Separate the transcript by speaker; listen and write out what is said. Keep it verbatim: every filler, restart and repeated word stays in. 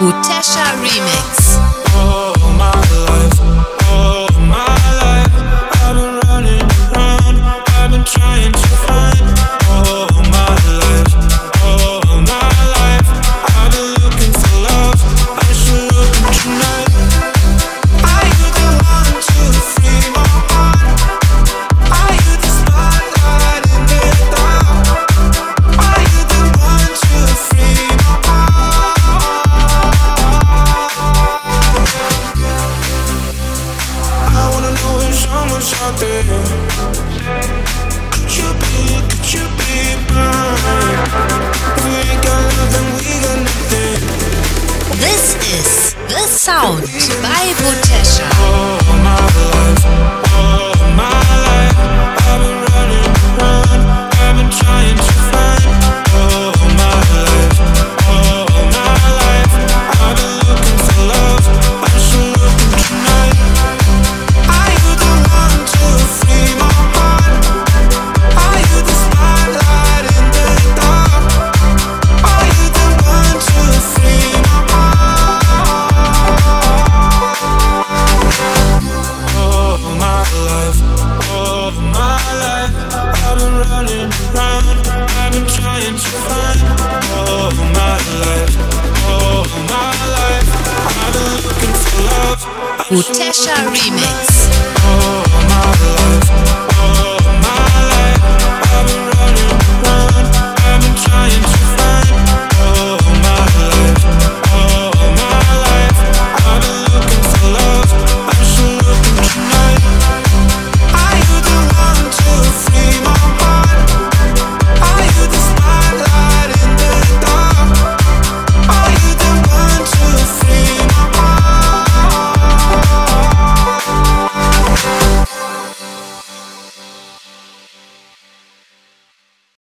Speaker 1: Utesha Remix.
Speaker 2: All my life, all my life, I've been running around, I've been trying to find. All my life, all my life, I've been looking for love, I should look tonight. Are you the one to free my heart? Are you the spotlight in the dark? Are you the one to free my heart? I wanna know if someone's out there. Could you be, could you be mine? If we ain't got love, then we got nothing.
Speaker 1: This is The Sound by Utesha.
Speaker 2: All my life, all my life, I've been running around, I've been trying to find. All my life, all my life, I've been looking for love, I should look tonight. Are you the one to free my heart? Are you the spotlight in the dark? Are you the one to free my heart? All my life, all my life, I've been running around, I've been trying to find. All my life, all my life, I've been looking for love.
Speaker 1: Utesha Remix.
Speaker 2: All my life.